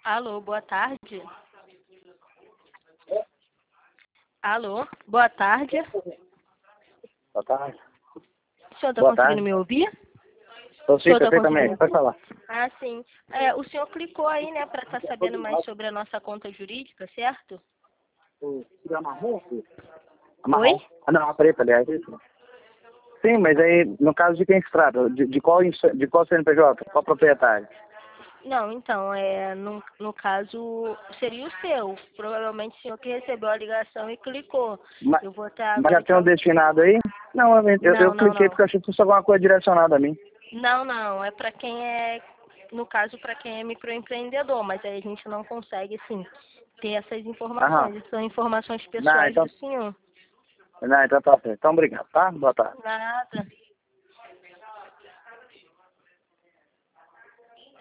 Alô, boa tarde. Alô, boa tarde. Boa tarde. O senhor está Boa conseguindo tarde. me ouvir? Estou sim, Tá perfeitamente. conseguindo? Pode falar. Ah, sim. O senhor clicou aí, né, para estar sabendo mais sobre a nossa conta jurídica, certo? Marrom? Oi? Ah, não, a preta, aliás. Sim, mas aí, no caso de quem se trata? De qual CNPJ? Qual proprietário? Não, então, no caso, seria o seu. Provavelmente o senhor que recebeu a ligação e clicou. Mas, Eu vou estar mas agora já tem um aqui. destinado aí? Não, eu Não, cliquei não. porque eu achei que fosse alguma coisa direcionada a mim. Não, não. É para quem no caso, para quem é microempreendedor, mas aí a gente não consegue, assim, ter essas Aham. informações. Isso são informações Não, pessoais então, do senhor. não, então tá certo. Então, obrigado, tá? Boa tarde. Nada.